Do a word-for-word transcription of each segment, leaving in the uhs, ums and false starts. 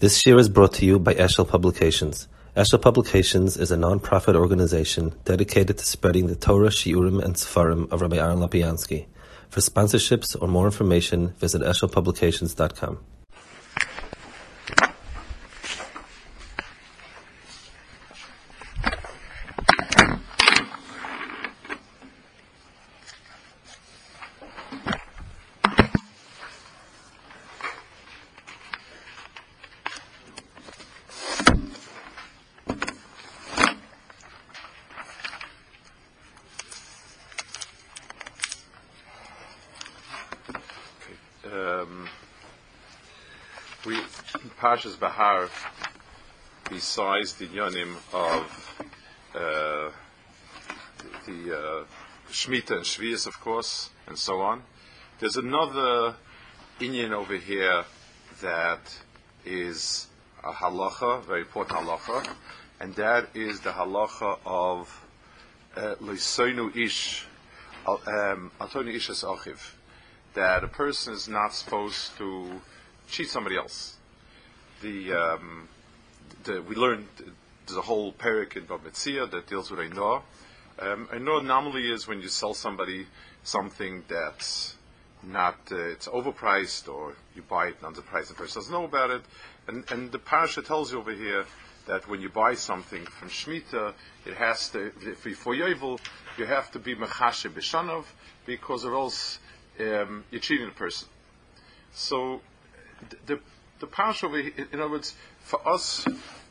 This year is brought to you by Eshel Publications. Eshel Publications is a non-profit organization dedicated to spreading the Torah, Shiurim, and Sefarim of Rabbi Aaron Lapiansky. For sponsorships or more information, visit eshel publications dot com. Parshas Bahar, besides the yonim of uh, the uh, Shemitah and Shvius, of course, and so on, there's another inyan over here that is a halacha, a very important halacha, and that is the halacha of L'soinu ish, Altonu ish es achiv, that a person is not supposed to cheat somebody else. The, um, the we learned there's a whole parak in Bava Metzia that deals with Einoah. Um, Einoah normally is when you sell somebody something that's not uh, it's overpriced, or you buy it underpriced and the person doesn't know about it. And and the parasha tells you over here that when you buy something from Shemitah, it has to for Yovel you have to be mechashe b'shanov, because or else um, you're cheating the person. So the The parsha over here, in other words, for us,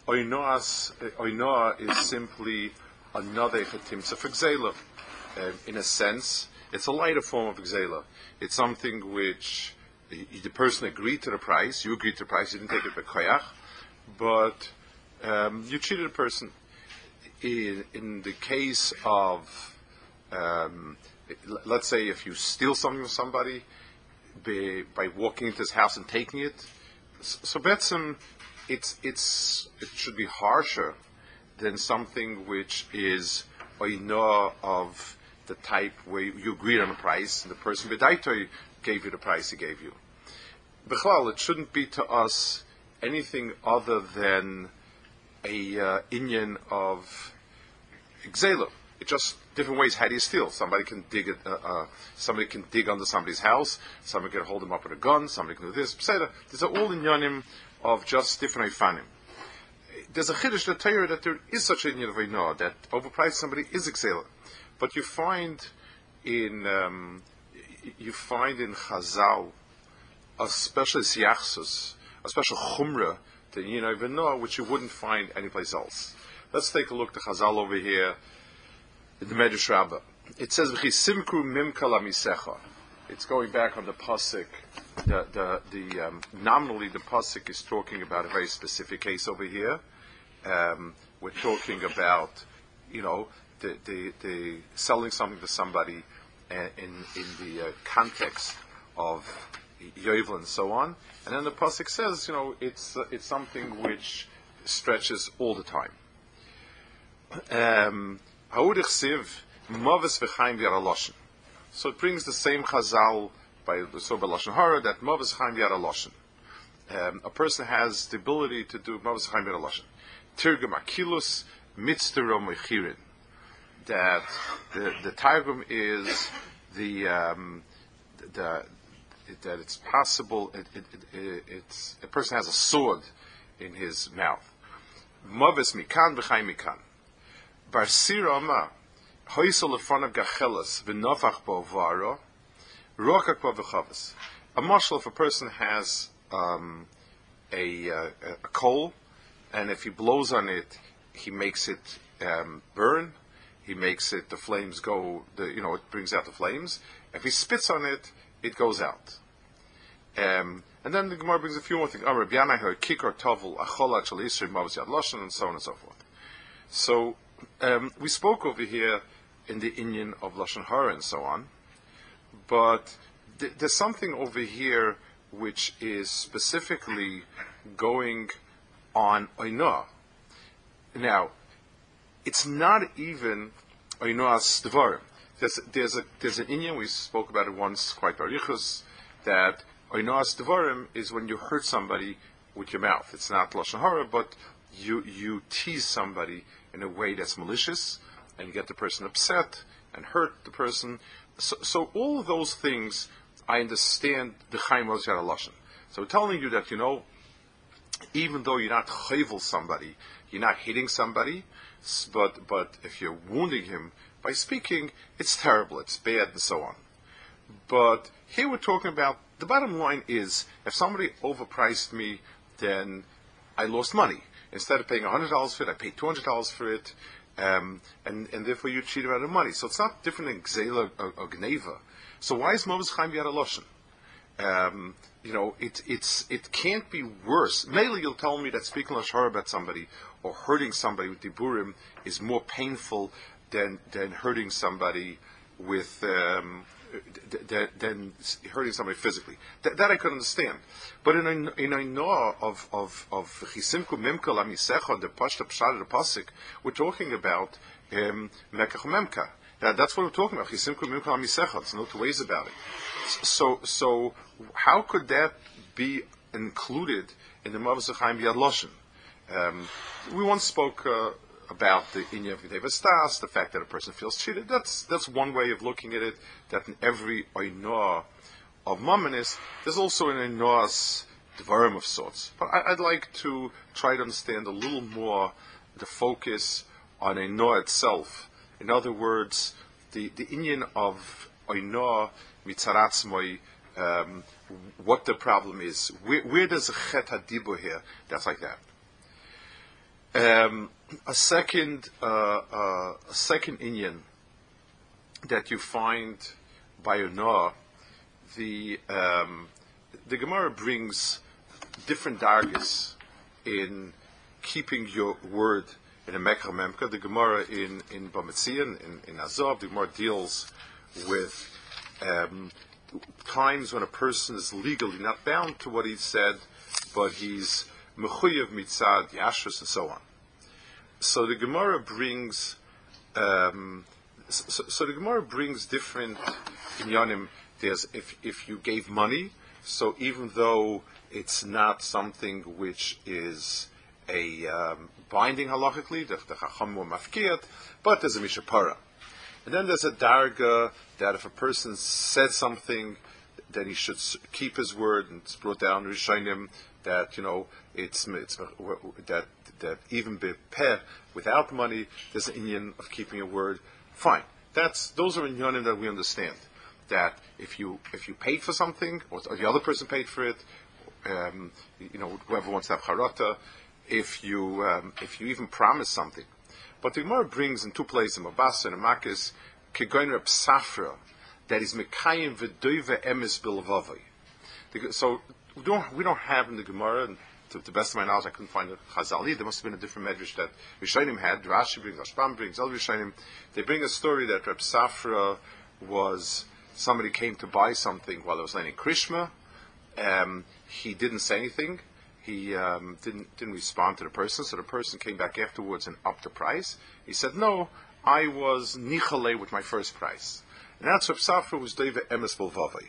Oinoah is simply another chetimsa for gzela. Um, in a sense, it's a lighter form of gzela. It's something which the, the person agreed to the price, you agreed to the price, you didn't take it by koyach, but um, you cheated a person. In, in the case of, um, let's say, if you steal something from somebody by, by walking into his house and taking it, so betzim, it's it's it should be harsher than something which is oinoah of the type where you agreed on a price and the person b'daitoi gave you the price he gave you. B'chlal, it shouldn't be to us anything other than a uh, inyan of gzela. It's just different ways. How do you steal? Somebody can dig it. Uh, uh, somebody can dig under somebody's house. Somebody can hold them up with a gun. Somebody can do this. These are all inyanim of just different ifanim. There's a chiddush that tell you that there is such a inyan of Einoah, that overpriced somebody is exela. But you find in um, you find in Chazal a special siyachsus, a special chumrah to inyan of Einoah, which you wouldn't find anyplace else. Let's take a look at Chazal over here. In the Medrash Rabbah, it says "V'chisimkru mimka lamisecha." It's going back on the pasuk. The the the um, nominally the pasuk is talking about a very specific case over here. Um, we're talking about, you know, the the, the selling something to somebody uh, in in the uh, context of Yovel and so on. And then the pasuk says, you know, it's uh, it's something which stretches all the time. Um, So it brings the same chazal by so by Lashon Hara that Mavis Chaim Yad Lashon. Um, a person has the ability to do Mavis Chaim Yad Lashon. Tirgum Akilus Mitzterom Mechirin. That the the Targum is the um, the that it's possible. It, it, it, it's a person has a sword in his mouth. Mavis Mikan V'Chaim Mikan. Bar Sira Amar, Hoysel Lefanav Gachelas V'Nofach Bovaro, Rokak Bovachavas. A marshal, if a person has um, a, uh, a coal, and if he blows on it, he makes it um, burn. He makes it the flames go. The, you know, it brings out the flames. If he spits on it, it goes out. Um, and then the Gemara brings a few more things. Amar B'Yanai Her Kikar Tovel Acholat Shel Yisrael Mavos Yad Lashon, and so on and so forth. So. Um, we spoke over here in the inyan of Lashon Hara and so on, but th- there's something over here which is specifically going on Oinoah. Now, it's not even Oinoah's Devarim. There's, there's, a, there's an inyan, we spoke about it once quite barichus, that Oinoah's Devarim is when you hurt somebody with your mouth. It's not lashon hara, but you you tease somebody in a way that's malicious, and you get the person upset and hurt the person. So, so all of those things, I understand the Chaim was yad lashon. So telling you that, you know, even though you're not chayvel somebody, you're not hitting somebody, but but if you're wounding him by speaking, it's terrible, it's bad, and so on. But here we're talking about, the bottom line is, if somebody overpriced me, then I lost money. Instead of paying one hundred dollars for it, I paid two hundred dollars for it, um, and, and therefore you cheated out of money. So it's not different in Gzela or, or Gneva. So why is Moses Chaim Yad Lashon? Um, you know, it, it's, it can't be worse. Mainly you'll tell me that speaking lashon hara about somebody or hurting somebody with diburim is more painful than, than hurting somebody with, um, than, than hurting somebody physically. That, that I could understand. But in a, in a noah of, of, of Chisimku Memka Lamisecha, the Pashta Pshad, the Pasik, we're talking about, um, Mekach Memka. Now, that's what we're talking about. Chisimku Memka Lamisecha. There's no two ways about it. So, so how could that be included in the Mavos Chaim Yad Lashon? Um, we once spoke uh, about the Inya V'Devastas, the fact that a person feels cheated. That's that's one way of looking at it. That in every oinoah of Mamanis, there's also an oinoah's dvarim of sorts. But I, I'd like to try to understand a little more the focus on oinoah itself. In other words, the the inyan of oinoah mitzaratzmoi, um, what the problem is. Where, where does a chet hadibur here? That's like that. Um, a second, uh, uh, a second inyan that you find by oinoah, the um, the Gemara brings different dargis in keeping your word in a Mekach Memka. The Gemara in in Bamitzia, in, in Azov, the Gemara deals with Um, times when a person is legally not bound to what he said, but he's mechuyev mitzad yashrus and so on. So the Gemara brings, um, so, so the Gemara brings different inyanim. There's if if you gave money, so even though it's not something which is a um, binding halachically, the the chacham or mafkiyat, but there's a mishapara. And then there's a darga that if a person said something, that he should keep his word, and it's brought down Rishonim that you know it's, it's that that even bepeh without money, there's an inyan of keeping a word. Fine, that's those are inyanim that we understand. That if you if you paid for something, or, or the other person paid for it, um, you know whoever wants to have charata, if you um, if you even promise something. But the Gemara brings in two places, in Mabasa and in Makis, Kegoin Reb Safra, that is Mekayim v'doive emes bilvavai. So we don't we don't have in the Gemara, and to the best of my knowledge, I couldn't find a Chazali. There must have been a different medrash that Rishonim had. Rashi brings, Rashbam brings, other Rishonim. They bring a story that Reb Safra was somebody came to buy something while it was laying Krishma. Um, he didn't say anything. He um, didn't didn't respond to the person, so the person came back afterwards and upped the price. He said, "No, I was nichale with my first price." And that's Reb Safra was Deva Emes Volvavai.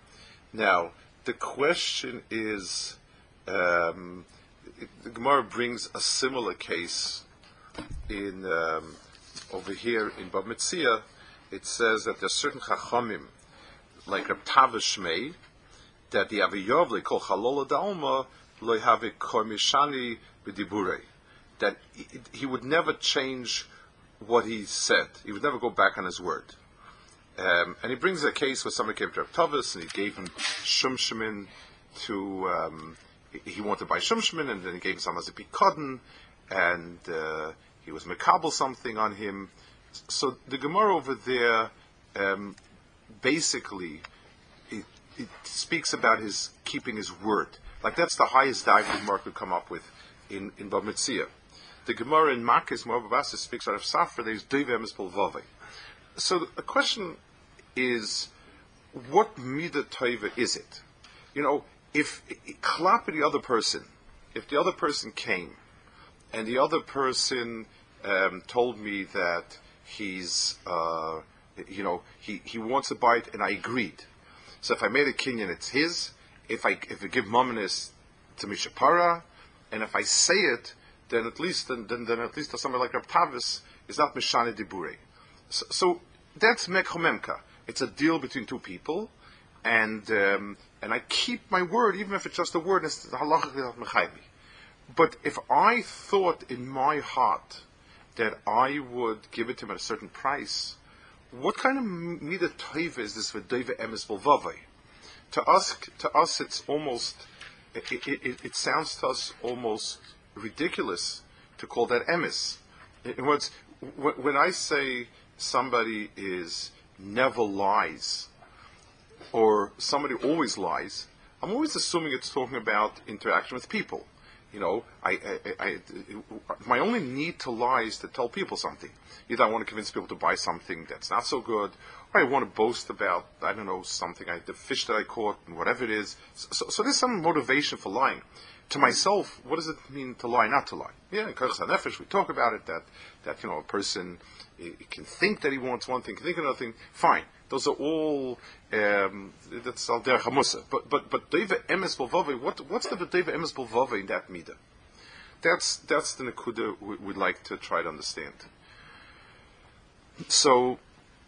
Now, the question is, um, it, the Gemara brings a similar case in um, over here in Bab Metzia. It says that there's certain chachamim, like Reb Tava Shmei, that the Aviyovle called Chalola Dalma lo have a komishani b'diburei, that he would never change what he said. He would never go back on his word. Um, and he brings a case where somebody came to Reb Tavis and he gave him shumshimin to, um, he, he wanted to buy shumshimin, and then he gave him some as a pikadon, and uh, he was mekabel something on him. So the Gemara over there, um, basically, it, it speaks about his keeping his word. Like that's the highest dive the Gemara could come up with in, in Bab Metzia. The Gemara in Makis, Moababasa, speaks out of Safra, there's Deva Emes Polvave. So the question is, what Midah Tova is it? You know, if klap the other person, if the other person came, and the other person um, told me that he's, uh, you know, he, he wants to buy it, and I agreed. So if I made a kinyan, it's his. If I if I give mominus, it's a mishapara, and if I say it, then at least then then, then at least somebody like Reb Tavis is not mishane dibure. So, so that's mekhomemka. It's a deal between two people, and um, and I keep my word, even if it's just a word. It's halachically mechayvi. But if I thought in my heart that I would give it to him at a certain price, what kind of midah tova is this v'dova emes b'lvavai? To us, to us, it's almost. It, it, it, it sounds to us almost ridiculous to call that emes. In other words, when I say somebody is never lies, or somebody always lies, I'm always assuming it's talking about interaction with people. You know, I, I, I, I, my only need to lie is to tell people something. Either I want to convince people to buy something that's not so good, or I want to boast about, I don't know, something, I, the fish that I caught, and whatever it is. So, so there's some motivation for lying. To myself, what does it mean to lie, not to lie? Yeah, in Kochas HaNefesh, we talk about it, that, that you know, a person uh, can think that he wants one thing, can think another thing. Fine. Those are all, um, that's al derech hamusa. But, but, but Deva Emes B'Lvavai, what, what's the Deva Emes B'Lvavai in that midah? That's, that's the nekuda we, we'd like to try to understand. So,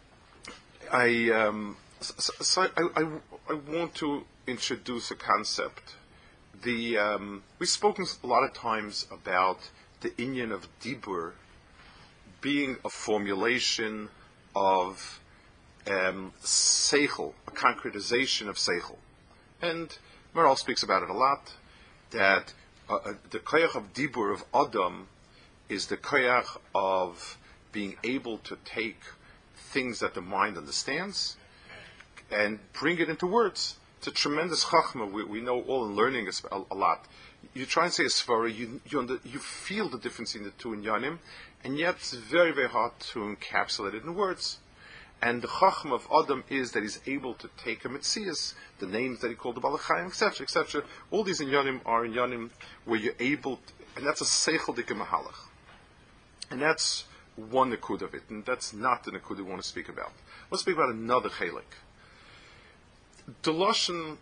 I, um, so, so I, I, I want to introduce a concept. The, um, we've spoken a lot of times about the inyan of dibur being a formulation of Um, seichel, a concretization of seichel. And Maral speaks about it a lot, that uh, uh, the koyach of dibur of Adam is the koyach of being able to take things that the mind understands and bring it into words. It's a tremendous chachma. We, we know all in learning a, a lot. You try and say a svara, you, you, under, you feel the difference in the two in Yanim, and yet it's very, very hard to encapsulate it in words. And the chacham of Adam is that he's able to take a mitzias, the names that he called the Balachayim, et cetera, et cetera. All these inyanim are inyanim where you're able, to, and that's a seichel dike mahalach. And that's one nekud of it, and that's not the nekud we want to speak about. Let's speak about another chelik. The lashon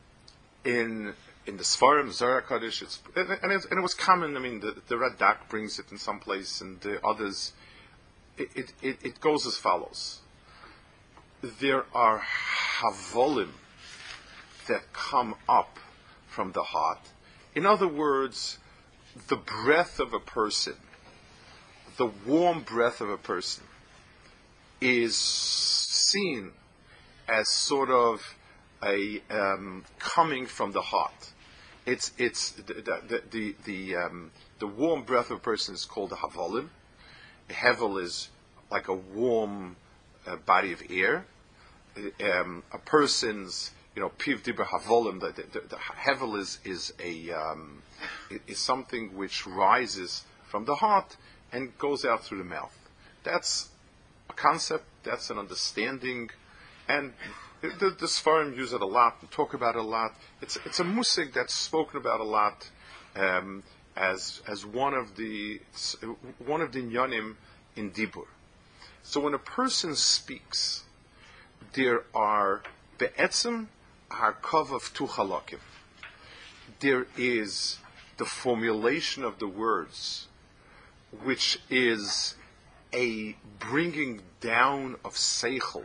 in in the Sfarim, Zohar Kadosh, it's, and, and, it's, and it was common. I mean, the, the Radak brings it in some place, and the others. It it, it, it goes as follows. There are havolim that come up from the heart. In other words, the breath of a person, the warm breath of a person, is seen as sort of a um, coming from the heart. It's it's the the the the, um, the warm breath of a person is called a havolim. A hevel is like a warm uh, body of air. Um, a person's, you know, piv dibur havolim, the, the, the hevel is is a um, is something which rises from the heart and goes out through the mouth. That's a concept. That's an understanding, and the, the Sfarim use it a lot and talk about it a lot. It's it's a musig that's spoken about a lot um, as as one of the one of the inyanim in dibur. So when a person speaks, there are be'etzem harkav of tu halakim. There is the formulation of the words, which is a bringing down of seichel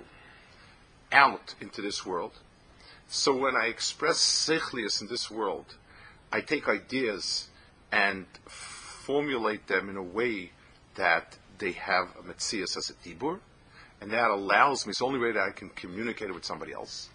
out into this world. So when I express seichlius in this world, I take ideas and formulate them in a way that they have a metzias as a dibur, and that allows me, it's the only way that I can communicate it with somebody else.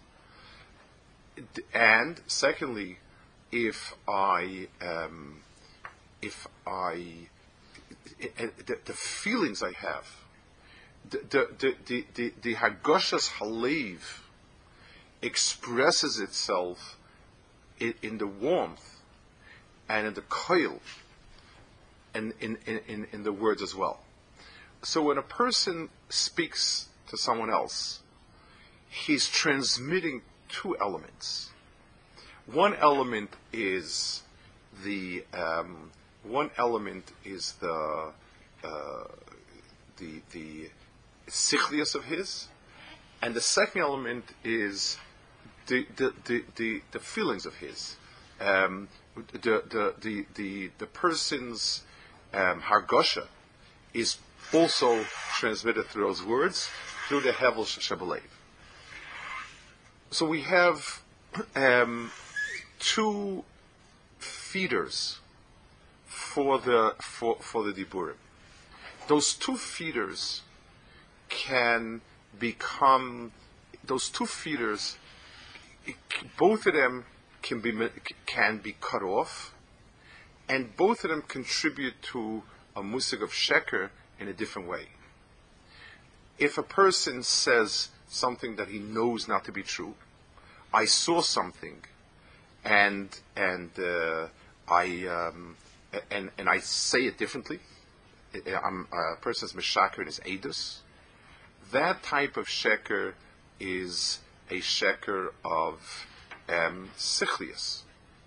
And secondly, if I, um, if I, the, the feelings I have, the the the the, the Hagoshas Halev expresses itself in, in the warmth and in the koil and in, in, in, in the words as well. So when a person speaks to someone else, he's transmitting two elements. One element is the um, one element is the uh, the the sichlius of his, and the second element is the the the, the, the feelings of his. Um, the the the the, the person's um, hargosha is also transmitted through those words through the hevel shebelev. So we have um, two feeders for the for for the diburim. Those two feeders can become those two feeders. Both of them can be can be cut off, and both of them contribute to a musig of sheker in a different way. If a person says something that he knows not to be true, I saw something, and and uh, I um, and and I say it differently. I'm, a person's meshaker in his edus. That type of sheker is a sheker of um, sichlius.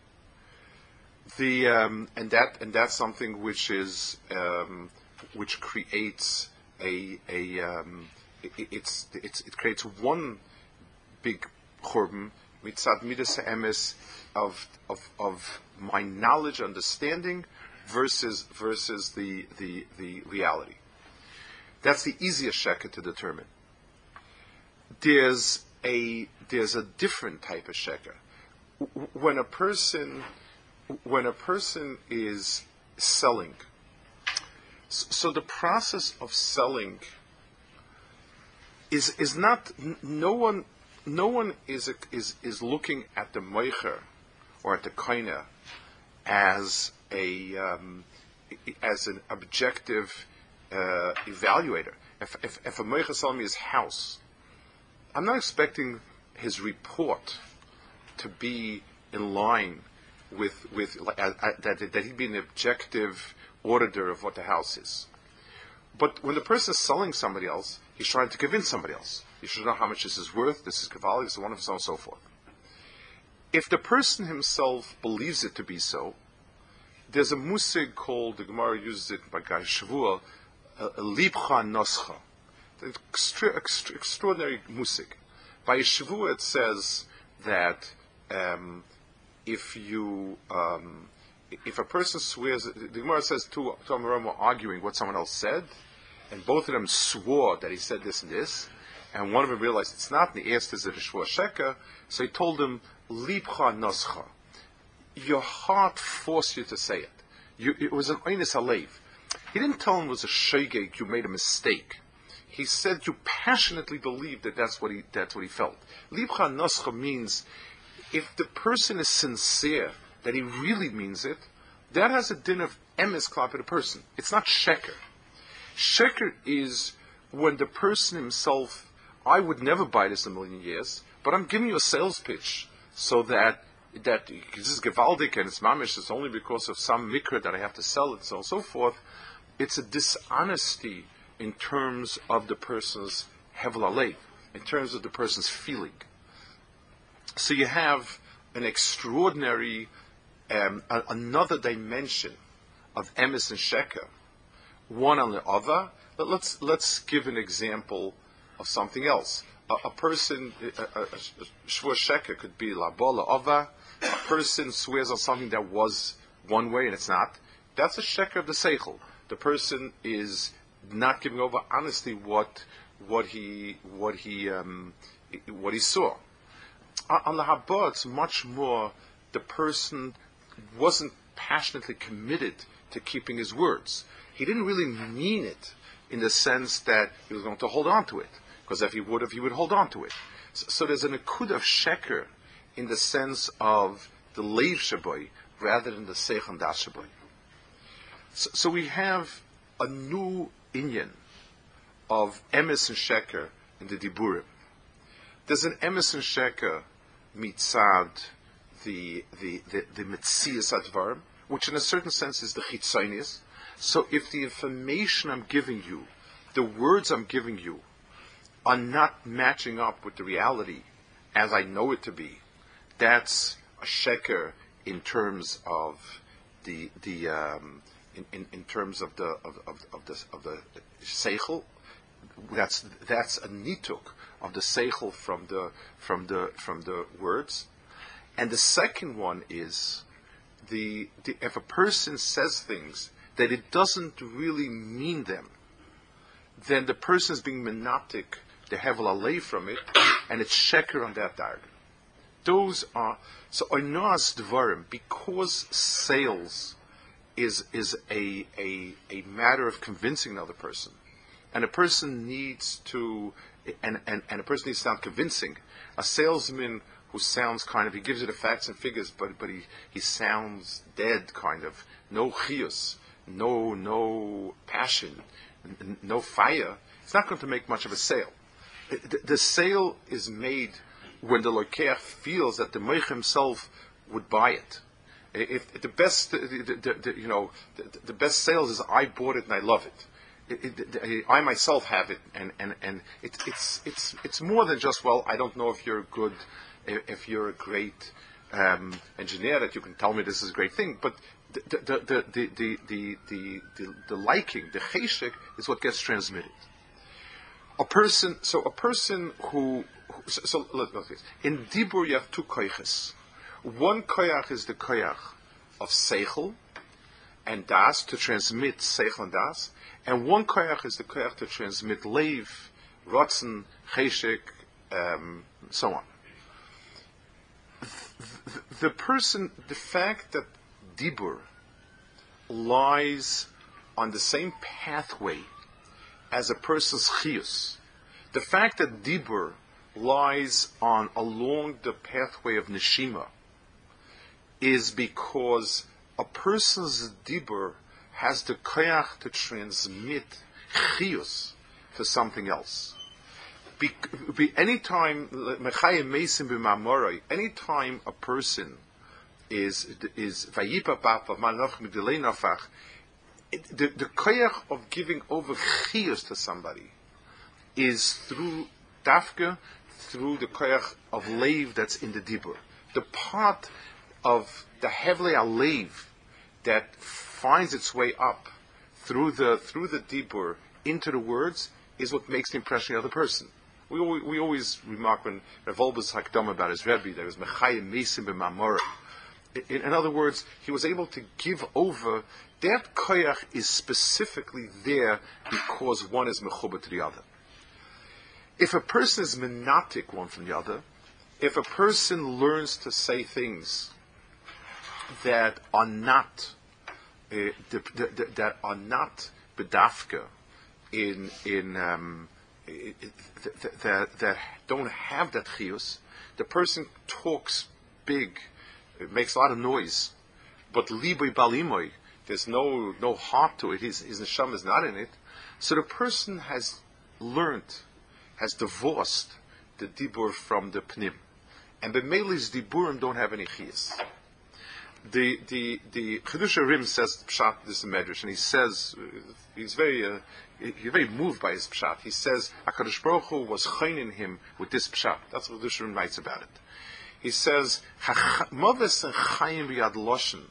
The um, and that and that's something which is um, which creates a a um, it, it's it's it creates one big churban mitzad midas ha'emes of of of my knowledge, understanding versus versus the the the reality. That's the easiest sheker to determine. There's a there's a different type of sheker. When a person when a person is selling, so the process of selling is is not no one no one is is is looking at the moicher or at the koine as a um, as an objective uh, evaluator. If if, if a moicher selling me his house, I'm not expecting his report to be in line with with uh, uh, that that he'd be an objective auditor of what the house is. But when the person is selling somebody else, he's trying to convince somebody else. You should know how much this is worth. This is kavali. This is wonderful, so on and so forth. If the person himself believes it to be so, there's a musig called, the Gemara uses it by Gai Shavua, a libcha noscha. Extra, extra, extraordinary musig. By Shavua it says that um, if you um, if a person swears, the Gemara says two two Amoraim were arguing what someone else said, and both of them swore that he said this and this, and one of them realized it's not, and he asked, is it a shvua sheker? So he told him, libcha noscha. Your heart forced you to say it. You, it was an oines halev. He didn't tell him it was a shegeg, you made a mistake. He said you passionately believed that that's what he that's what he felt. Libcha noscha means if the person is sincere, that he really means it, that has a din of emes klap of the person. It's not sheker. Sheker is when the person himself, I would never buy this in a million years, but I'm giving you a sales pitch so that that this is gewaldig and it's mamish, it's only because of some mikra that I have to sell it, and so on and so forth. It's a dishonesty in terms of the person's hevel alev, in terms of the person's feeling. So you have an extraordinary, um, a, another dimension of emes and sheker, one on the other. But let's let's give an example of something else. A, a person, a, a, a shvur sheker could be la bola ova. A person swears on something that was one way and it's not. That's a sheker of the seichel. The person is not giving over honestly what what he what he um, what he saw. On the Haba, it's much more the person wasn't passionately committed to keeping his words. He didn't really mean it in the sense that he was going to hold on to it, because if he would have, he would hold on to it. So, so there's an akud of sheker in the sense of the leiv shaboy rather than the seich and das shaboy. So, so we have a new inyan of emes and sheker in the diburim. There's an emes and sheker mitzad the the the, the metzias advarim, which in a certain sense is the chitzonius. So if the information I'm giving you, the words I'm giving you, are not matching up with the reality as I know it to be, that's a sheker in terms of the the um, in, in, in terms of the of, of, of the of the seichel. That's that's a nituk of the seichel from the from the from the words. And the second one is the, the if a person says things that it doesn't really mean them, then the person is being menaptik, the hevel alei from it, and it's sheker on that darg. Those are so oinas dvarim, because sales is is a, a a matter of convincing another person, and a person needs to and, and, and a person needs to sound convincing. A salesman who sounds kind of, he gives you the facts and figures, but but he, he sounds dead, kind of, no chiyus, no no passion, n- no fire. It's not going to make much of a sale. The, the sale is made when the lokeach feels that the moich himself would buy it. If, if the best, the, the, the, you know, the, the best sales is I bought it and I love it. It, it, it, I myself have it, and and and it, it's it's it's more than just, well, I don't know if you're good, if you're a great um, engineer that you can tell me this is a great thing, but the the the the the the, the, the, the liking, the cheshek, is what gets transmitted. A person, so a person who, who so, so look, look this. In dibur you have two koyches. One koyach is the koyach of seichel and das, to transmit seichel and das, and one koyach is the koyach to transmit leiv, rotzen, cheshek, um, so on. The, the person, the fact that dibur lies on the same pathway as a person's chiyus, the fact that dibur lies on along the pathway of neshima, is because a person's dibur has the koyach to transmit chiyus to something else. Be, be anytime anytime a person is is vayipa papa manach midilei nafach, the the koyach of giving over chiyus to somebody is through dafka, through the koyach of leiv that's in the dibur. The part of the hevlei alev that finds its way up through the through the dibur into the words is what makes the impression of the other person. We always, we always remark when Rav Wolbe's hakdam about his Rebbe, there was mechayim mesim b'mamor. In, in other words, he was able to give over. That koyach is specifically there because one is mechuba to the other. If a person is menatic one from the other, if a person learns to say things that are not uh, the, the, the, that are not bedafka in in um, it, it, that, that that don't have that chiyus, the person talks big, it makes a lot of noise, but liboy balimoy, there's no no heart to it. His his neshama is not in it. So the person has learned, has divorced the dibur from the pnim, and b'meilis diburim don't have any chiyus. The the the Chidush Rim says pshat this in Medrash, and he says he's very uh, he's very moved by his pshat. He says HaKadosh Baruch Hu was chaynin him with this pshat. That's what Chidush Rim writes about it. He says Maves and Chayim b'yad loshen.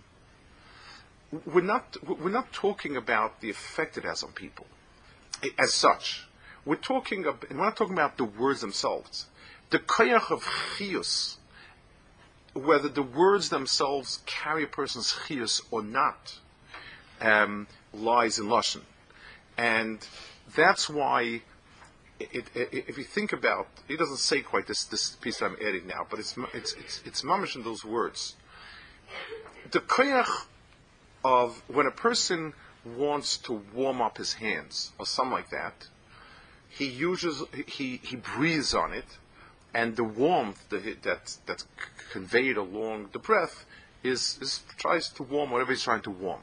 We're not we're not talking about the effect it has on people as such. We're talking about, we're not talking about the words themselves. The koyach of chiyus, whether the words themselves carry a person's chiyus or not, um, lies in lashon, and that's why. It, it, it, if you think about, he doesn't say quite this this piece that I'm adding now, but it's it's it's it's mamish in those words. The koyach of when a person wants to warm up his hands or something like that, he uses he he breathes on it, and the warmth that that's that's conveyed along the breath is, is tries to warm whatever he's trying to warm.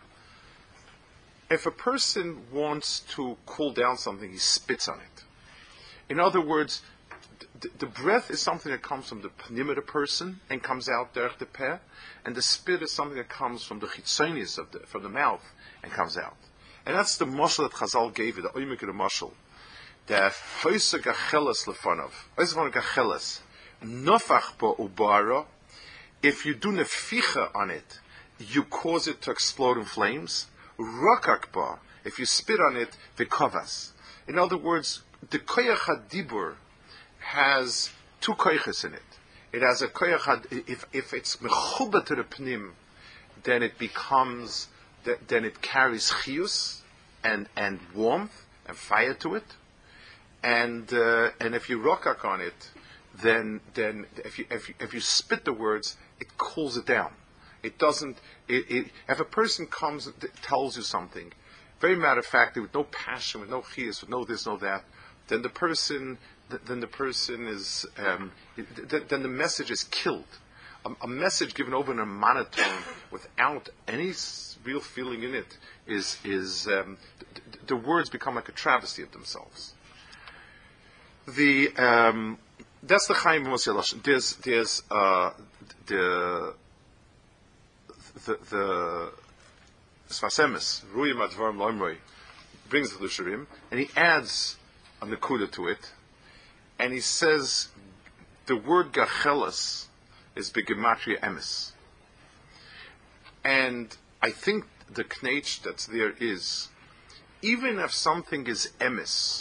If a person wants to cool down something, he spits on it. In other words, the, the breath is something that comes from the pnim of the person and comes out derech the peh, and the spit is something that comes from the chitzonis of the from the mouth and comes out. And that's the mashal that Chazal gave you, the oimik of the mashal. That foisa gacheles lefanov, foisa gacheles, nofach bo ubara. If you do neficha on it, you cause it to explode in flames. Rakakba, if you spit on it, v'kovas. In other words, the koyach hadibur has two koyches in it. It has a koyach had, if if it's mechuba to the pnim, then it becomes, then it carries chiyus and and warmth and fire to it, and uh, and if you rokak on it, then then if you if you, if you spit the words, it cools it down. It doesn't. It, it, if a person comes and tells you something, very matter of factly, with no passion, with no chiyus, with no this, no that, then the person, then the person is, um, then the message is killed. A, a message given over in a monotone without any real feeling in it is is um, the, the words become like a travesty of themselves. The um, that's the Chaim Moshe. There's there's uh, the the the Sfasemis Ruyim Advarim Loimroi brings the Lusharim and he adds a nekuda to it, and he says the word gachelas is begematria emes, and I think the knetch that's there is, even if something is emes,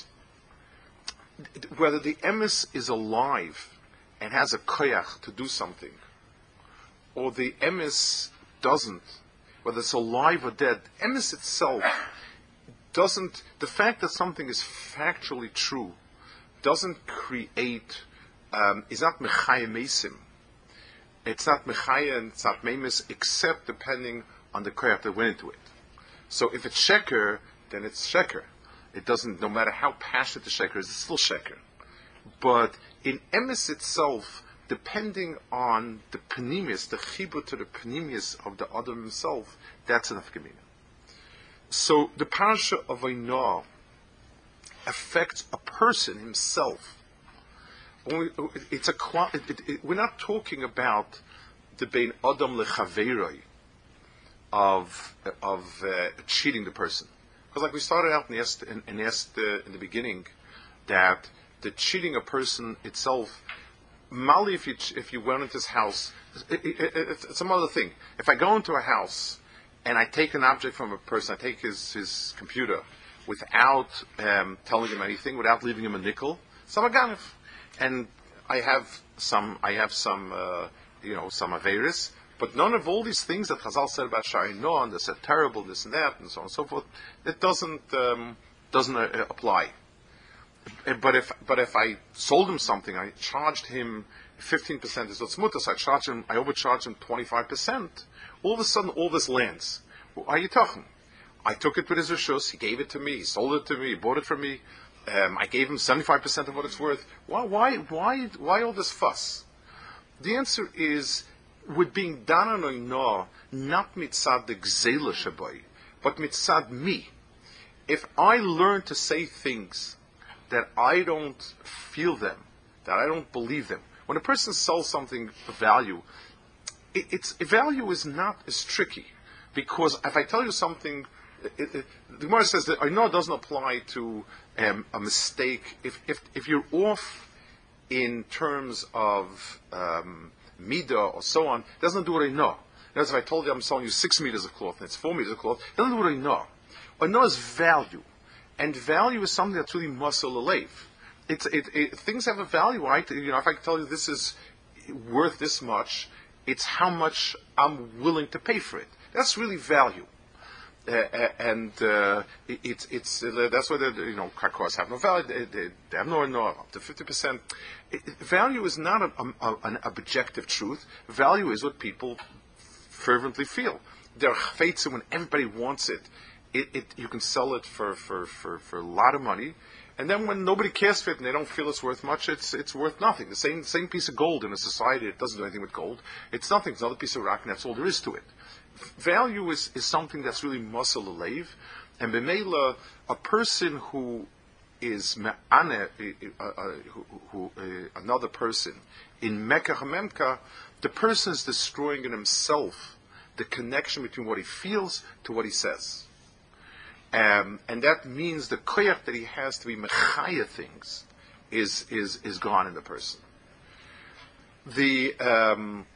whether the emes is alive and has a koyach to do something, or the emes doesn't, whether it's alive or dead, emes itself doesn't, the fact that something is factually true doesn't create, um, is not mechaya mesim. It's not mechaya and it's not memes, except depending on the koyach that went into it. So if it's sheker, then it's sheker. It doesn't, no matter how passionate the sheker is, it's still sheker. But in emes itself, depending on the panemius, the chibur to the panemius of the Adam himself, that's enough gemina. So the parasha of Einah affects a person himself. It's a it, it, it, we're not talking about the bein Adam lechaveroi of of uh, cheating the person, because like we started out and asked in, and asked uh, in the beginning that the cheating a person itself. Mali, if you if you went into his house, it, it, it, it's some other thing. If I go into a house and I take an object from a person, I take his, his computer without um, telling him anything, without leaving him a nickel, some aganif, and I have some I have some uh, you know some averis, but none of all these things that Chazal said about Sha'inah and they said terrible, this and that, and so on and so forth, it doesn't um, doesn't uh, apply. But if but if I sold him something, I charged him fifteen percent is what's mutas. I charged him, I overcharged him twenty five percent. All of a sudden, all this lands. Well, are you talking? I took it with his rishus. He gave it to me. He sold it to me. He bought it from me. Um, I gave him seventy five percent of what it's worth. Why why why why all this fuss? The answer is with being done on Einah, not mitzad the gzela shabai, but mitzad me. If I learn to say things that I don't feel them, that I don't believe them. When a person sells something of value, it, its value is not as tricky, because if I tell you something, it, it, the Gemara says that I know it doesn't apply to um, a mistake. If, if if you're off in terms of um, midah or so on, it doesn't do what I know. That's if I told you I'm selling you six meters of cloth and it's four meters of cloth, it doesn't do what I know. I know is value. And value is something that's really muscle alev. It's it, it, things have a value, right? You know, if I can tell you this is worth this much, it's how much I'm willing to pay for it. That's really value, uh, and uh, it, it's it's uh, that's why the you know cars have no value. They, they, they have no no up to fifty percent. Value is not a, a, an objective truth. Value is what people fervently feel. They're chafetzim when everybody wants it. It, it, you can sell it for, for, for, for a lot of money, and then when nobody cares for it and they don't feel it's worth much, it's it's worth nothing. The same same piece of gold in a society, it doesn't do anything with gold. It's nothing. It's another piece of rock, and that's all there is to it. Value is, is something that's really muscle alev, and b'meila, a person who is me'ane, uh, uh, who, who uh, another person in mekach memka, the person is destroying in himself the connection between what he feels to what he says. Um, and that means the koyach that he has to be mechaya things is is is gone in the person. The um,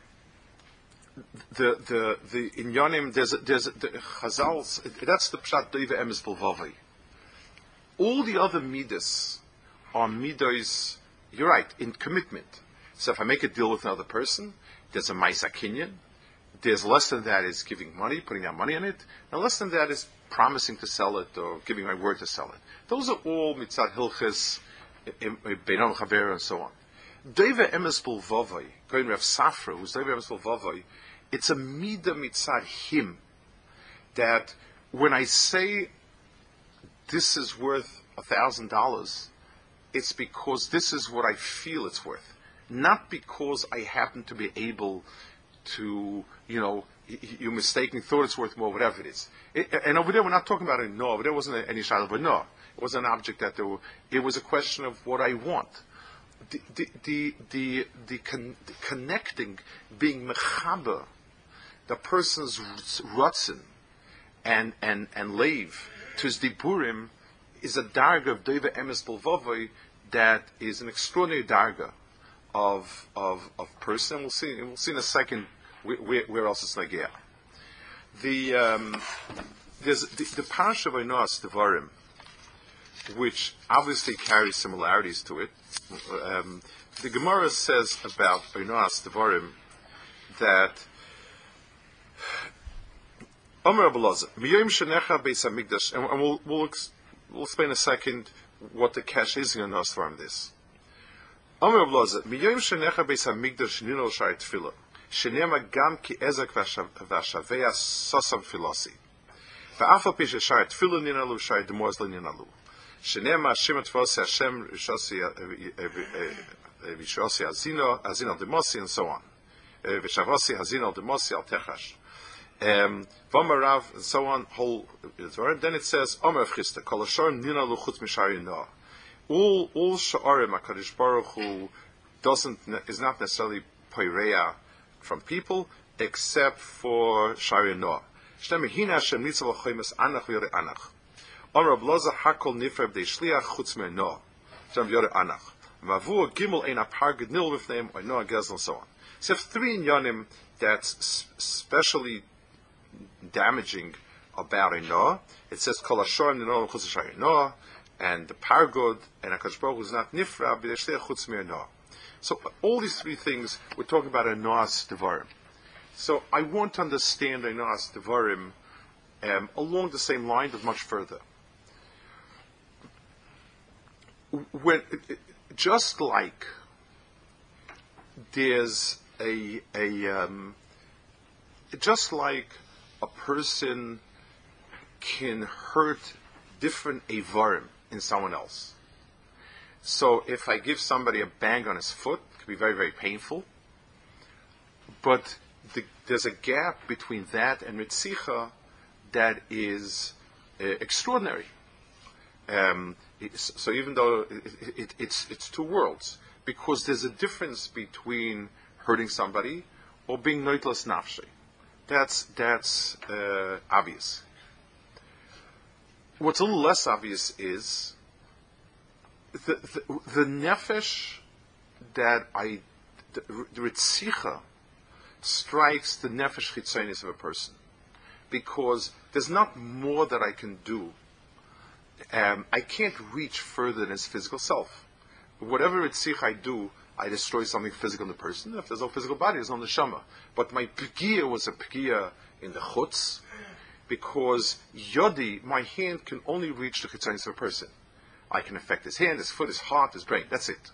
the the the in Yonim there's a, there's a, the Chazal's that's the pshat doiva emes polvavi. All the other midas are midas. You're right in commitment. So if I make a deal with another person, there's a ma'isa kinyan. there's less than that is giving money, putting out money in it, and less than that is promising to sell it or giving my word to sell it. Those are all mitzad hilchis, beinom chaver, and so on. Deva emes bulvavai, going to have Safra, who's Deva emes bulvavai, it's a midah mitzad him, that when I say this is worth a thousand dollars, it's because this is what I feel it's worth, not because I happen to be able to, you know, you mistakenly thought it's worth more, whatever it is. It, and over there, we're not talking about a no. Over there wasn't any shadow of a no. It was an object that there were. It was a question of what I want. The the the the, the, con, the connecting, being mechaber, the person's rutzen and and and leiv to his diburim is a darga of deva emes bulvavai that is an extraordinary darga of of of person. And we'll see. And we'll see in a second where, where else it's nagea. The um, there's the, the parsha of Einos Devarim, which obviously carries similarities to it. Um, the Gemara says about Einos Devarim that Omer Abelazar Miyom Shenecha Beis Hamikdash, and we'll we'll, ex, we'll explain in a second what the cash is in Einos from this. Omer Abelazar Miyom Shenecha Beis Hamikdash Nino Shai Tefillah Shenema Gam Ki Ezek Vashavea Sosam Filosi Va'afal Pi Shai Tefillah Ninalu Shai Demoz Ninalu Shenema Shema Tvosi Hashem Rishosi Rishosi Azino Azino Demosi and so on V'Shavosi Azino Demosi Al Techash Um, Vomarav and so on. Whole then it says Omer Chisda Kol Hashem Ninalu Chutz Mishari Noah. All all Sha'arim HaKadosh Baruch Hu doesn't is not necessarily Peireya from people except for Shari Noah. Shtem Hina Hashem Nitzav L'Choymes Anach V'Yore Anach. Omer Abloza Hakol Nifra B'Dei Shliach Chutz Me Noah. Shtem V'Yore Anach. Vavu Gimel Ein Apar Nil V'Fneim Or Noah Gezel and so on. So you have three inyanim that's specially damaging about a Noah. It says Kol Hashor Nino Chutz Shari Noah, and the Pargod and HaKadosh Baruch Hu is not Nifra B'Dei Shliach Chutz Me Noah. So all these three things, we're talking about a Noah's Devarim. So I want to understand a Noah's Devarim um, along the same line, but much further. When, just like there's a, a um, just like a person can hurt different Avarim in someone else. So if I give somebody a bang on his foot, it can be very, very painful. But the, there's a gap between that and Ritzicha that is uh, extraordinary. Um, so even though it, it, it's it's two worlds, because there's a difference between hurting somebody or being noitlas nafshi. That's that's uh, obvious. What's a little less obvious is the the, the nefesh that I the, the ritzicha strikes the nefesh chitzonis of a person, because there's not more that I can do. Um, I can't reach further than his physical self. Whatever ritzich I do, I destroy something physical in the person. If there's no physical body, there's no neshama. But my p'gia was a p'gia in the chutz, because yodi, my hand can only reach the chitzonis of a person. I can affect his hand, his foot, his heart, his brain. That's it.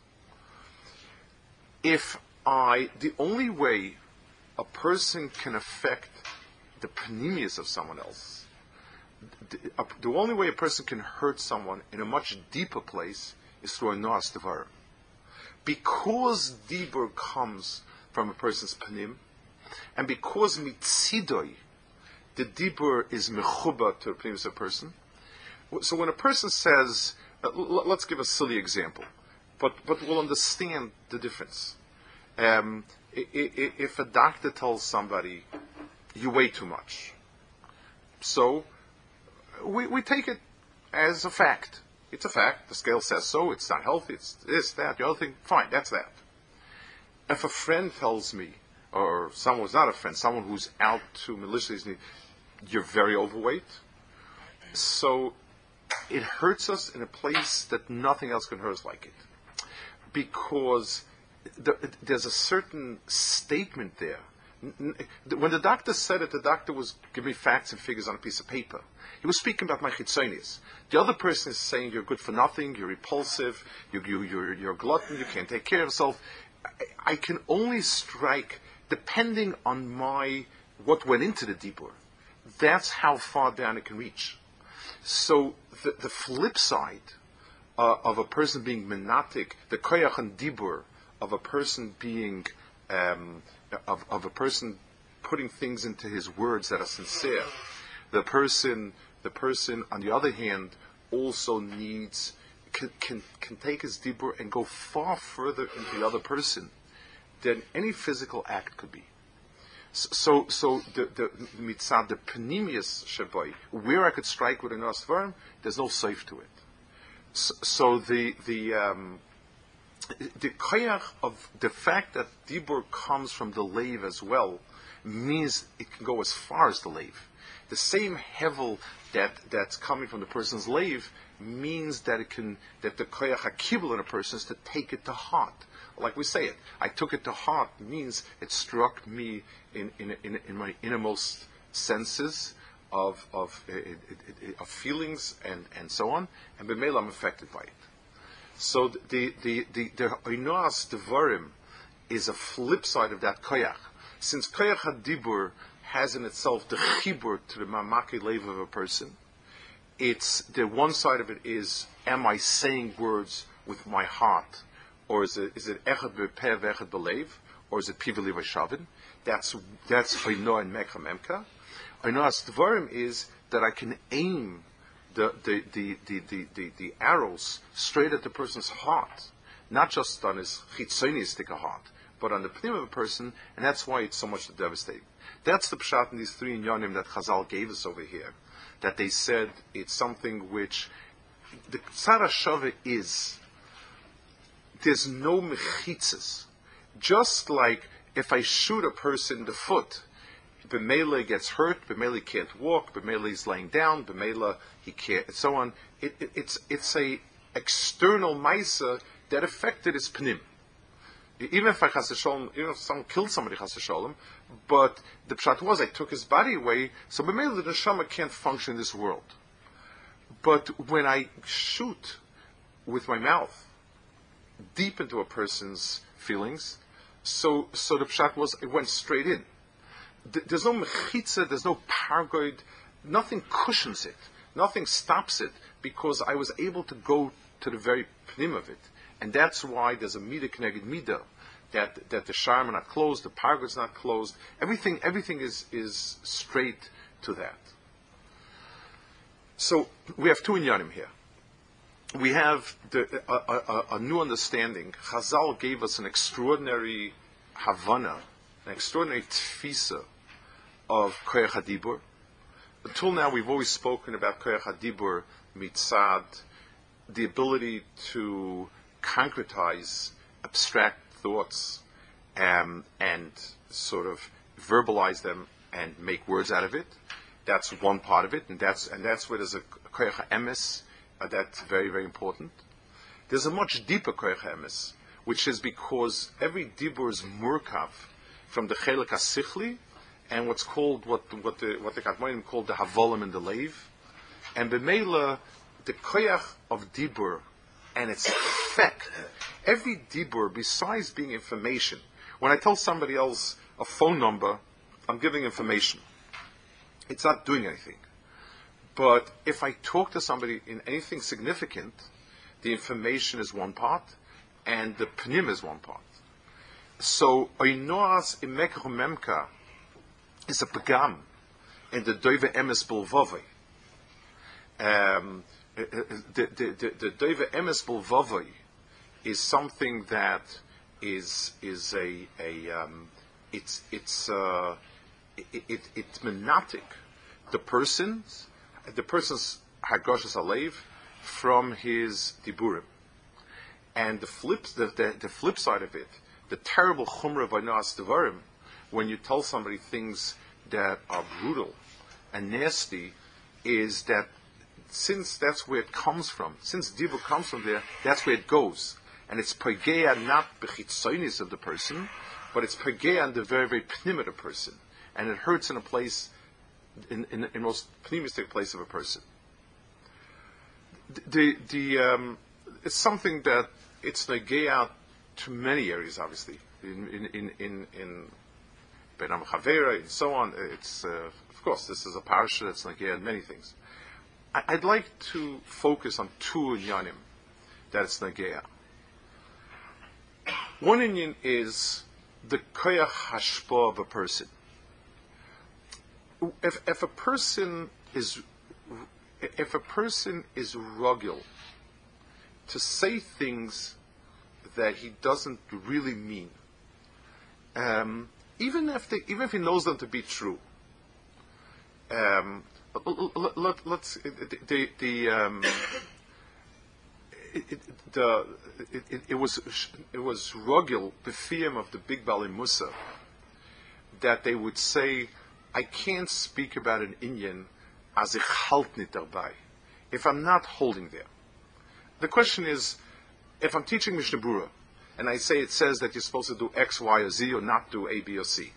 If I, the only way a person can affect the panemius of someone else, the, uh, the only way a person can hurt someone in a much deeper place is through a noas devarim. Because dibur comes from a person's panim, and because mitzidoi, the dibur is mechuba to the panim of a person. So when a person says, uh, l- let's give a silly example, but but we'll understand the difference. Um, I- I- if a doctor tells somebody, you weigh too much, so we, we take it as a fact. It's a fact. The scale says so. It's not healthy. It's this, that, the other thing. Fine, that's that. If a friend tells me, or someone who's not a friend, someone who's out to maliciously, you're very overweight, so it hurts us in a place that nothing else can hurt us like it. Because the, there's a certain statement there When the doctor said it, the doctor was giving me facts and figures on a piece of paper. He was speaking about my chitzonius. The other person is saying you're good for nothing, you're repulsive, you, you, you're, you're a glutton, you can't take care of yourself. I, I can only strike depending on my what went into the dibur. That's how far down it can reach. So the, the flip side uh, of a person being menatic, the koyach and dibur of a person being um, of, of a person putting things into his words that are sincere. The person, the person, on the other hand, also needs can can, can take his dibur and go far further into the other person than any physical act could be. So, so the the mitzad, the panemius shabai, where I could strike with an asvarim, there's no safe to it. So, so the the um, the koyach of the fact that dibur comes from the leiv as well means it can go as far as the leiv. The same hevel that that's coming from the person's leiv means that it can that the koyach hakibul in a person is to take it to heart. Like we say it, I took it to heart means it struck me in in in, in my innermost senses of of, uh, it, it, it, of feelings and, and so on, and b'meila I'm affected by it. So the the the the oinos devarim is a flip side of that koyach. Since koyach hadibur has in itself the chibur to the mamaki leiv of a person, it's the one side of it is, am I saying words with my heart? Or is it is it echad b'peh v'echad b'leiv, or is it piveli v'shavin? That's that's oino and mekha memka. Oino asdvarim is that I can aim the the, the the the the the arrows straight at the person's heart, not just on his chitzonistic heart, but on the pnim of a person, and that's why it's so much devastating. That's the pshat in these three inyanim that Chazal gave us over here. That they said it's something which the tzara shava is. There's no mechitzas. Just like if I shoot a person in the foot, B'meila gets hurt, B'meila can't walk, B'meila is laying down, B'meila he can't, and so on. It, it, it's it's a external maisa that affected his pnim. Even if I chas v'sholem, even if someone killed somebody chas v'sholem, but the pshat was I took his body away, so B'meila the neshama can't function in this world. But when I shoot with my mouth deep into a person's feelings, so so the pshat was it went straight in. There's no mechitza, there's no pargoid, nothing cushions it, nothing stops it, because I was able to go to the very pnim of it, and that's why there's a midah connected midah, that that the sharm are not closed, the pargoid's not closed, everything everything is is straight to that. So we have two inyanim here. We have the, a, a, a new understanding. Chazal gave us an extraordinary havana, an extraordinary tfisa of koyach hadibur. Until now, we've always spoken about koyach hadibur mitzad, the ability to concretize abstract thoughts um, and sort of verbalize them and make words out of it. That's one part of it, and that's and that's where there's a koyach emes. Uh, that's very, very important. There's a much deeper koyach emes, which is because every dibur is murkav from the chelik hasichli and what's called what what the what the Kadmonim called the havolim and the leiv, and b'meila the koyach of dibur and its effect. Every dibur, besides being information, when I tell somebody else a phone number, I'm giving information. It's not doing anything. But if I talk to somebody in anything significant, the information is one part, and the pnim is one part. So, oinoas imekach memka is a pagam in the doive emes bulvavai. Um, the the the, the doive emes bulvavai is something that is is a a um, it's it's uh, it, it it's menatic the person's. The person's hagoshes alev from his diburim, and the flip the, the, the flip side of it, the terrible chumrah of oinos devarim, when you tell somebody things that are brutal and nasty, is that since that's where it comes from, since dibur comes from there, that's where it goes, and it's pagea not bechitzonis of the person, but it's pagea on the very, very pnimet of person, and it hurts in a place, in in, in most pneumistic place of a person. The the um, it's something that it's negea to many areas, obviously, in in in in, in Benam Chavera and so on. It's uh, of course this is a parasha that's negea in many things. I, I'd like to focus on two inyanim that it's negea. One inyan is the koyach hashpa of a person. If if a person is if a person is rugil to say things that he doesn't really mean, um, even if they, even if he knows them to be true, um, let, let, let's the the um, it, it, the it, it, it was it was rugil b'fiyam of the big Bali Musa that they would say, I can't speak about an inyan as ich halt nit dabei, if I'm not holding there. The question is, if I'm teaching Mishnah Berurah, and I say it says that you're supposed to do X, Y, or Z, or not do A, B, or C,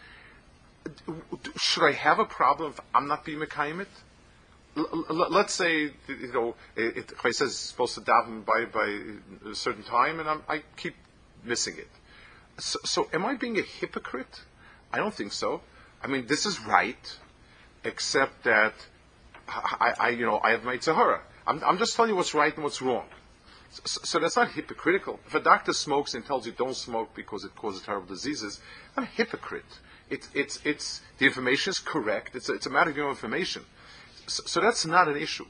should I have a problem if I'm not being mekayim it? L- l- let's say, you know, it, it, it says it's supposed to daven by, by a certain time, and I'm, I keep missing it. So, so am I being a hypocrite? I don't think so. I mean, this is right, except that I, I you know, I have my tzahara. I'm, I'm just telling you what's right and what's wrong. So, so that's not hypocritical. If a doctor smokes and tells you don't smoke because it causes terrible diseases, I'm a hypocrite. It's, it's, it's, the information is correct. It's a, it's a matter of your information. So, so that's not an issue.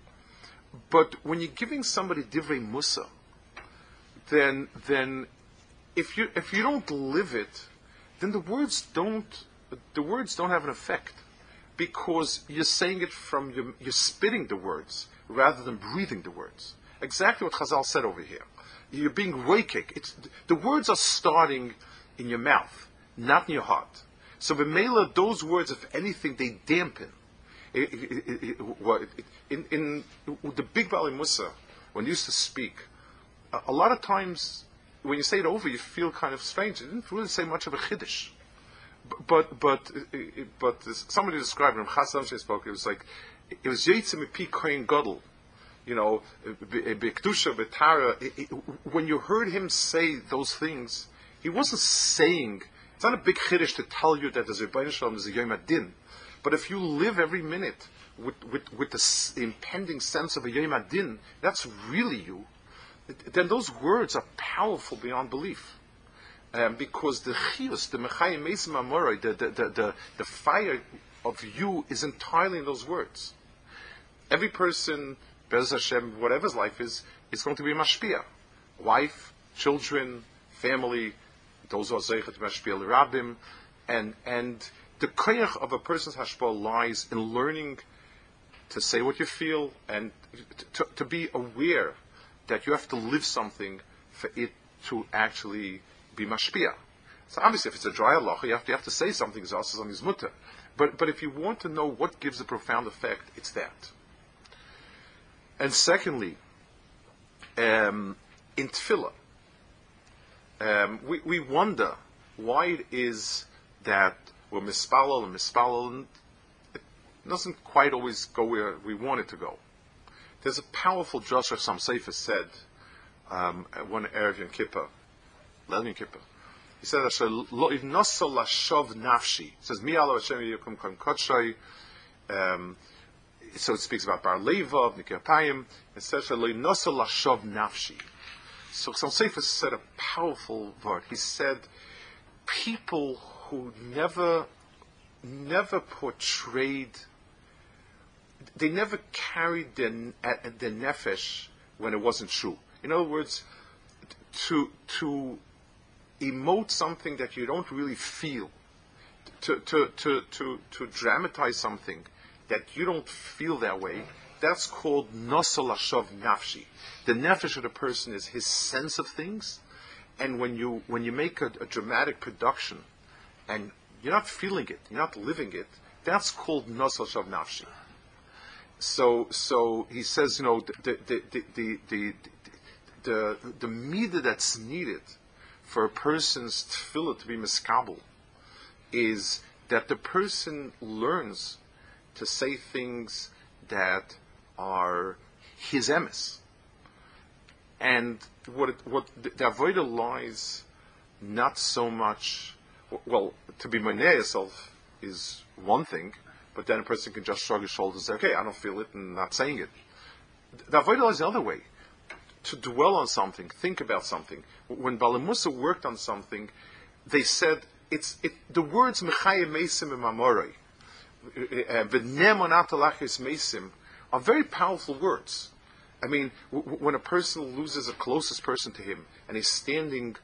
But when you're giving somebody divrei musa, then, then if you, if you don't live it, then the words don't, the words don't have an effect, because you're saying it from your, you're spitting the words rather than breathing the words. Exactly what Chazal said over here. You're being roikik. It's the words are starting in your mouth, not in your heart. So b'meila, those words, if anything, they dampen. It, it, it, it, in, in the big Bali Musa, when he used to speak, a, a lot of times when you say it over, you feel kind of strange. It didn't really say much of a chiddush. But but but somebody described him. Chasam spoke. It was like it was Yitzim Pi Kohen Gadol, you know, B'Kedusha B'Tara. When you heard him say those things, he wasn't saying. It's not a big chiddush to tell you that there's a Rebbeinu Shalom, there's a Yom Adin. But if you live every minute with with with the, the impending sense of a Yom Adin, that's really you. Then those words are powerful beyond belief. Um, because the chiyus, the mechayim meisim amorai, the, the, the, the, the fire of you is entirely in those words. Every person, Be'ez Hashem, whatever his life is, is going to be a mashpia. Wife, children, family, those who are zeichet mashpia l'rabim, and and the koyach of a person's hashpah lies in learning to say what you feel and to, to be aware that you have to live something for it to actually be mashpia. So obviously, if it's a dry halacha, you have to, you have to say something is also something is mutter. But but if you want to know what gives a profound effect, it's that. And secondly, um, in tefillah, um, we we wonder why it is that we're mispalal and mispalal, and it doesn't quite always go where we want it to go. There's a powerful drush of some Sefer said um, at one Erev Yom Kippur. Yom Kippur. He said, "Lo ivnoso lashov nafshi." It says, "Mi alo Hashem yikum kam kodshay." So it speaks about Bar Leva, Nikapayim. It says, "Lo ivnoso lashov nafshi." So some Sefer said a powerful word. He said, "People who never, never portrayed, they never carried their their nefesh when it wasn't true. In other words, to to emote something that you don't really feel, to to to to, to dramatize something that you don't feel that way, that's called nosol lashov nafshi. The nefesh of the person is his sense of things, and when you when you make a, a dramatic production and you're not feeling it, you're not living it, that's called nosol lashov nafshi. So so he says, you know, the the the the the, the, the, the meter that's needed for a person's tefillah to be miskabel is that the person learns to say things that are his emes. And what it, what the, the avodah lies not so much, well, to be moneh yourself is one thing, but then a person can just shrug his shoulders and say, okay, I don't feel it, and not saying it. The avodah lies the other way. To dwell on something, think about something. When Bala Musa worked on something, they said, it's it, the words Mechaye Mesim Mamorei, V'nemonatolachis Mesim, are very powerful words. I mean, w- when a person loses a closest person to him, and he's standing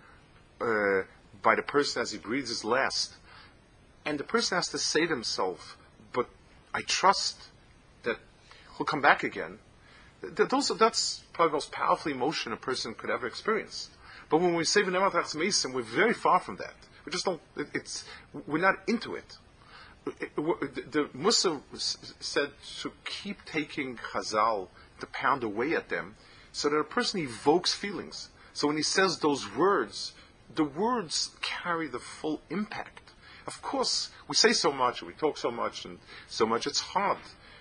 uh, by the person as he breathes his last, and the person has to say to himself, but I trust that he'll come back again. Th- those, that's probably the most powerful emotion a person could ever experience. But when we say V'nemonatolachis Mesim, we're very far from that. We just don't, it, it's, we're not into it. It, it, the Musa said to keep taking Chazal, to pound away at them, so that a person evokes feelings. So when he says those words, the words carry the full impact. Of course, we say so much, and we talk so much, and so much, it's hard.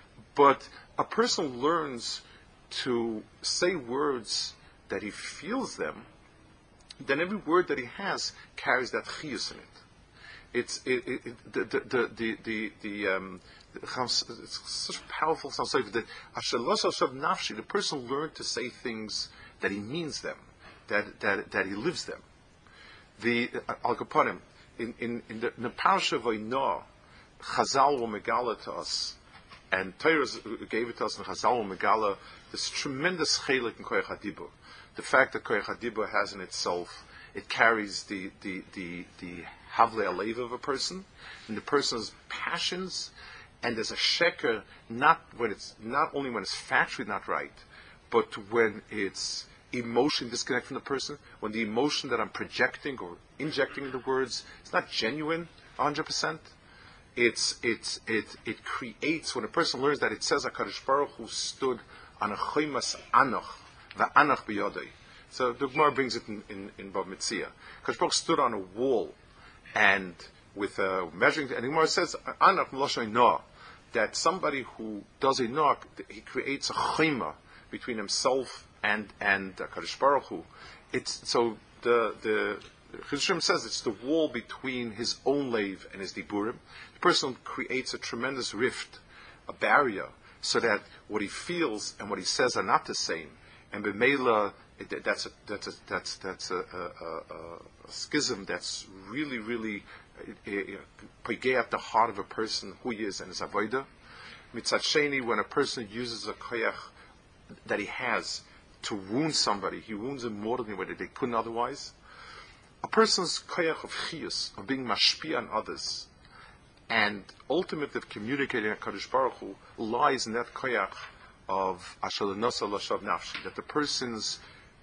But a person learns to say words that he feels them, then every word that he has carries that chiyus in it. It's it, it, it, the the the the the um, it's such a powerful sound. That nafshi, the person learned to say things that he means them, that that that he lives them. The Al Kapanim in in in the, in the parasha of Oinah, Chazal will megala to us, and Torah gave it to us, and Chazal will megala this tremendous chelik in Koyach HaDibur. The fact that Koyach HaDibur has in itself, it carries the the the the havle alev of a person, and the person's passions, and there's a sheker not when it's not only when it's factually not right, but when it's emotion disconnect from the person, when the emotion that I'm projecting or injecting in the words is not genuine one hundred percent. It's it's it it creates, when a person learns that it says HaKadosh Baruch Hu stood on a choimas anoch, va'anach b'yodei. So the Gemara brings it in in, in Bava Metzia. HaKadosh Baruch Hu stood on a wall and with a measuring, and the Gemara says anach m'loshen noah, that somebody who does a noach, he creates a chima between himself and and HaKadosh Baruch Hu. It's so the the Chizashim says it's the wall between his own leiv and his diburim. The person creates a tremendous rift, a barrier, so that what he feels and what he says are not the same. And b'meila, that's a that's a that's that's a, a, a, a schism that's really really pegay at the heart of a person who he is and his avodah. Mitzad sheni, when a person uses a koyach that he has to wound somebody, he wounds him more than they couldn't otherwise. A person's koyach of chiyus, of being mashpia on others, and ultimately of communicating a Kadosh Baruch Hu, lies in that koyach of ashal nasa lashav nafshi, that the person's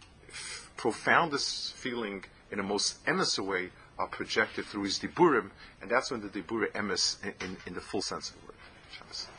f- profoundest feeling in a most emes way are projected through his diburim, and that's when the diburim emes in, in, in the full sense of the word. Shabbos.